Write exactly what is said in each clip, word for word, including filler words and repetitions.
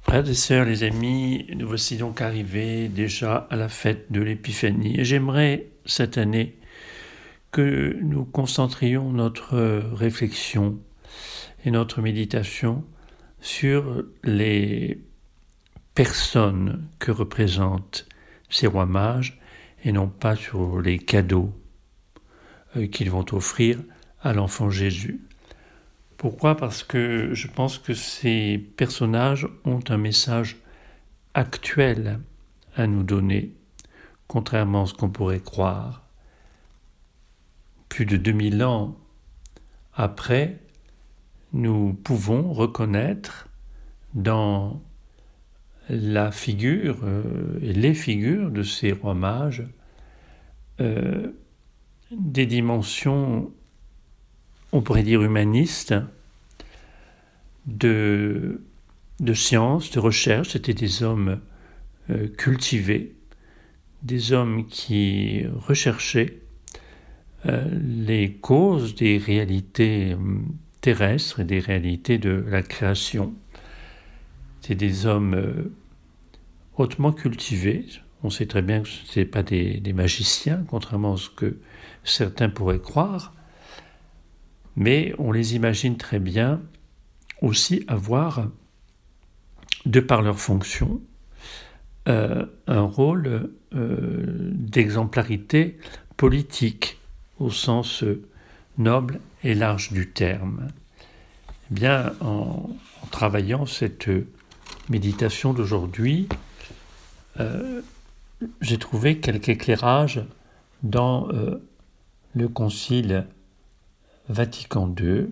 Frères et sœurs, les amis, nous voici donc arrivés déjà à la fête de l'Épiphanie. Et j'aimerais cette année que nous concentrions notre réflexion et notre méditation sur les personnes que représentent ces rois mages et non pas sur les cadeaux qu'ils vont offrir à l'enfant Jésus. Pourquoi ? Parce que je pense que ces personnages ont un message actuel à nous donner, contrairement à ce qu'on pourrait croire. Plus de deux mille ans après, nous pouvons reconnaître dans la figure euh, et les figures de ces rois mages euh, des dimensions, on pourrait dire humanistes, de, de science, de recherche. C'était des hommes euh, cultivés, des hommes qui recherchaient euh, les causes des réalités terrestres et des réalités de la création. C'est des hommes euh, hautement cultivés. On sait très bien que ce n'étaient pas des, des magiciens, contrairement à ce que certains pourraient croire, mais on les imagine très bien aussi avoir, de par leur fonction, euh, un rôle euh, d'exemplarité politique au sens noble et large du terme. Eh bien, en, en travaillant cette méditation d'aujourd'hui, euh, j'ai trouvé quelques éclairages dans euh, le Concile Vatican deux,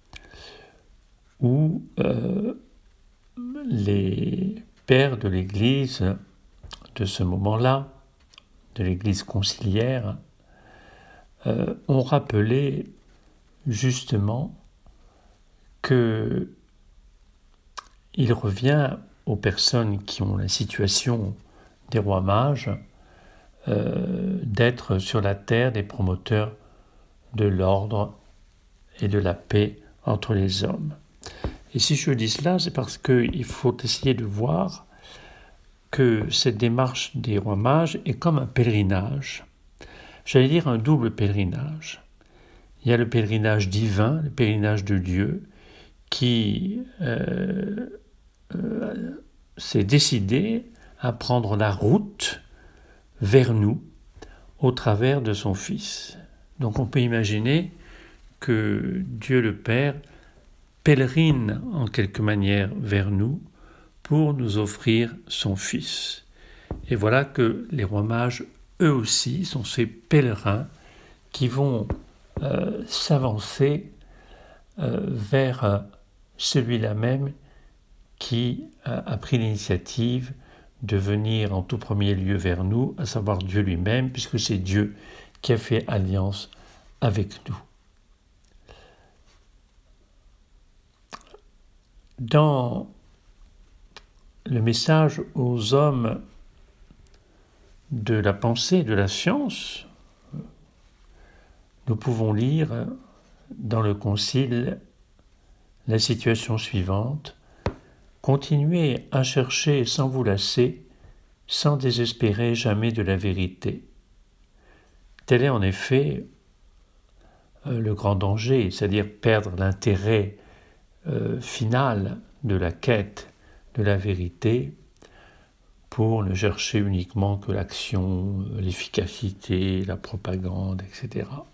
où euh, les pères de l'Église de ce moment-là, de l'Église conciliaire, euh, ont rappelé justement que il revient aux personnes qui ont la situation des rois mages euh, d'être sur la terre des promoteurs de l'ordre et de la paix entre les hommes. Et si je dis cela, c'est parce qu'il faut essayer de voir que cette démarche des rois mages est comme un pèlerinage. J'allais dire un double pèlerinage. Il y a le pèlerinage divin, le pèlerinage de Dieu, qui euh, euh, s'est décidé à prendre la route vers nous au travers de son Fils. Donc on peut imaginer que Dieu le Père pèlerine en quelque manière vers nous pour nous offrir son Fils. Et voilà que les rois mages, eux aussi, sont ces pèlerins qui vont euh, s'avancer euh, vers euh, celui-là même qui a, a pris l'initiative de venir en tout premier lieu vers nous, à savoir Dieu lui-même, puisque c'est Dieu qui a fait alliance avec nous. Dans le message aux hommes de la pensée, de la science, nous pouvons lire dans le Concile la situation suivante: continuez à chercher sans vous lasser, sans désespérer jamais de la vérité. Tel est en effet euh, le grand danger, c'est-à-dire perdre l'intérêt euh, final de la quête de la vérité pour ne chercher uniquement que l'action, l'efficacité, la propagande, et cetera.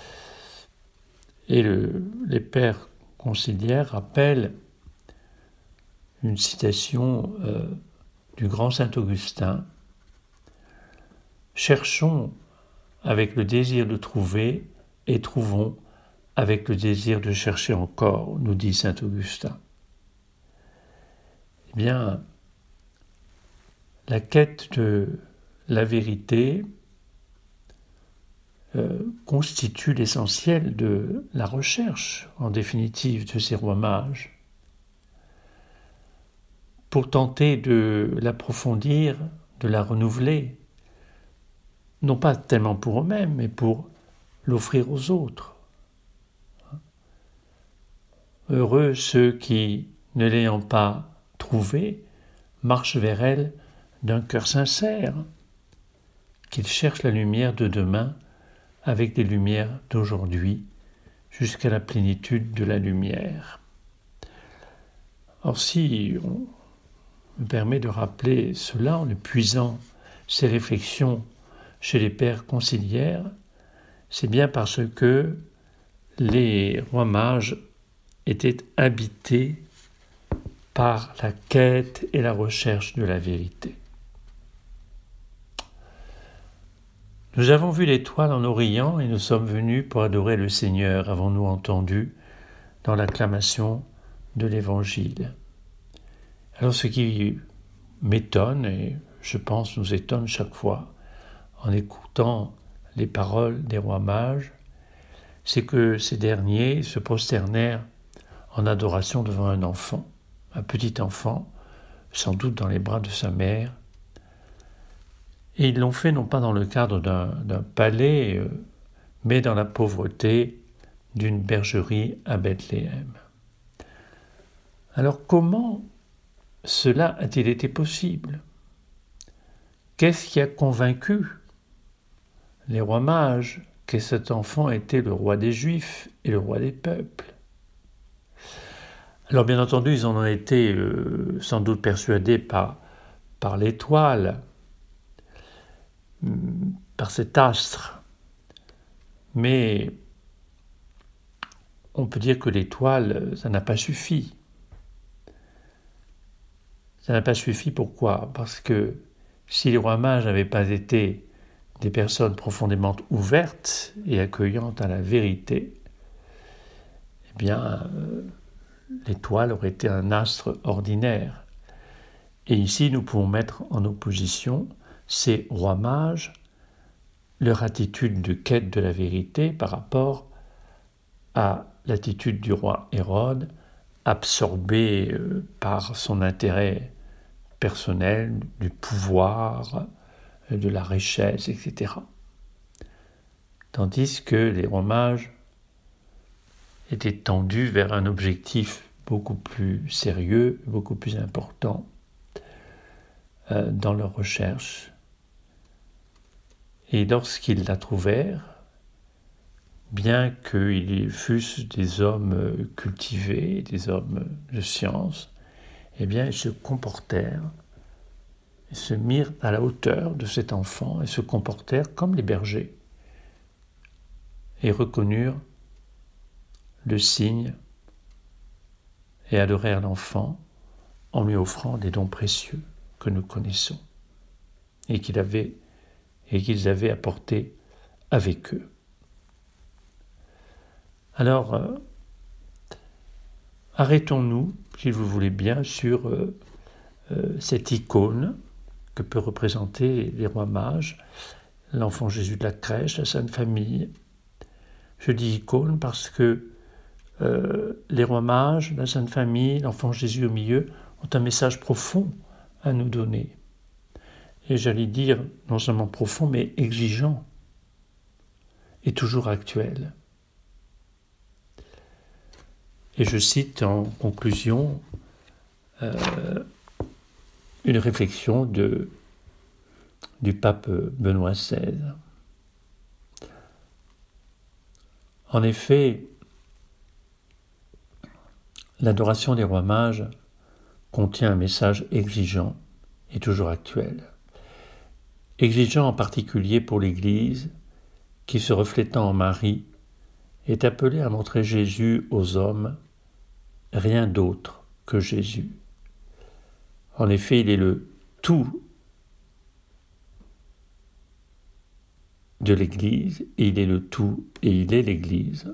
Et le, les pères conciliaires rappellent une citation euh, du grand saint Augustin: « Cherchons avec le désir de trouver et trouvons avec le désir de chercher encore », nous dit saint Augustin. Eh bien, la quête de la vérité euh, constitue l'essentiel de la recherche, en définitive, de ces rois mages. Pour tenter de l'approfondir, de la renouveler, non pas tellement pour eux-mêmes, mais pour l'offrir aux autres. Heureux ceux qui, ne l'ayant pas trouvé, marche vers elle d'un cœur sincère, qu'il cherche la lumière de demain avec les lumières d'aujourd'hui jusqu'à la plénitude de la lumière. Or, si on me permet de rappeler cela en puisant ces réflexions chez les pères conciliaires, c'est bien parce que les rois mages étaient habités par la quête et la recherche de la vérité. Nous avons vu l'étoile en Orient et nous sommes venus pour adorer le Seigneur, avons-nous entendu dans l'acclamation de l'Évangile. Alors ce qui m'étonne, et je pense nous étonne chaque fois, en écoutant les paroles des rois mages, c'est que ces derniers se prosternèrent en adoration devant un enfant, un petit enfant, sans doute dans les bras de sa mère. Et ils l'ont fait non pas dans le cadre d'un, d'un palais, euh, mais dans la pauvreté d'une bergerie à Bethléem. Alors comment cela a-t-il été possible ? Qu'est-ce qui a convaincu les rois mages que cet enfant était le roi des Juifs et le roi des peuples ? Alors bien entendu, ils en ont été euh, sans doute persuadés par, par l'étoile, par cet astre. Mais on peut dire que l'étoile, ça n'a pas suffi. Ça n'a pas suffi, pourquoi ? Parce que si les rois mages n'avaient pas été des personnes profondément ouvertes et accueillantes à la vérité, eh bien, euh, l'étoile aurait été un astre ordinaire. Et ici, nous pouvons mettre en opposition ces rois mages, leur attitude de quête de la vérité par rapport à l'attitude du roi Hérode, absorbé euh, par son intérêt personnel, du pouvoir, de la richesse, et cetera. Tandis que les rois mages étaient tendus vers un objectif beaucoup plus sérieux, beaucoup plus important euh, dans leur recherche. Et lorsqu'ils la trouvèrent, bien qu'ils fussent des hommes cultivés, des hommes de science, eh bien, ils se comportèrent, ils se mirent à la hauteur de cet enfant et se comportèrent comme les bergers et reconnurent le signe et adorèrent l'enfant en lui offrant des dons précieux que nous connaissons et qu'il avait, et qu'ils avaient apportés avec eux. Alors, euh, arrêtons-nous, si vous voulez bien, sur euh, euh, cette icône que peut représenter les rois mages, l'enfant Jésus de la crèche, la Sainte Famille. Je dis icône parce que euh, les rois mages, la Sainte Famille, l'enfant Jésus au milieu ont un message profond à nous donner. Et j'allais dire non seulement profond, mais exigeant et toujours actuel. Et je cite en conclusion euh, une réflexion de, du pape Benoît seize. En effet, l'adoration des rois mages contient un message exigeant et toujours actuel. Exigeant en particulier pour l'Église, qui se reflétant en Marie, est appelée à montrer Jésus aux hommes, rien d'autre que Jésus. En effet, il est le tout de l'Église, et il est le tout, et il est l'Église.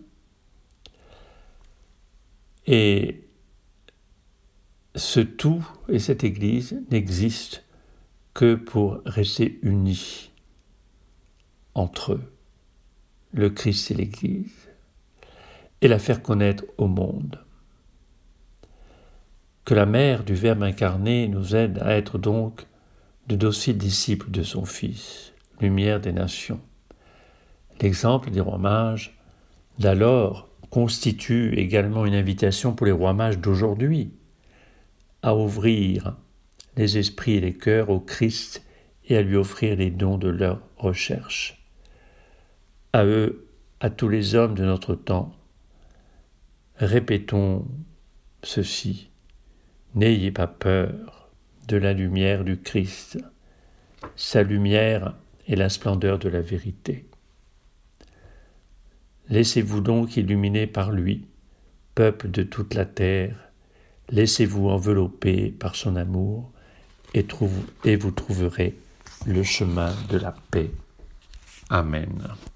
Et ce tout et cette Église n'existent que pour rester unis entre eux, le Christ et l'Église, et la faire connaître au monde. Que la mère du Verbe incarné nous aide à être donc de dociles disciples de son Fils, lumière des nations. L'exemple des rois mages d'alors constitue également une invitation pour les rois mages d'aujourd'hui à ouvrir les esprits et les cœurs au Christ et à lui offrir les dons de leur recherche. À eux, à tous les hommes de notre temps, répétons ceci: n'ayez pas peur de la lumière du Christ. Sa lumière est la splendeur de la vérité. Laissez-vous donc illuminer par lui, peuple de toute la terre. Laissez-vous envelopper par son amour et, trouve, et vous trouverez le chemin de la paix. Amen.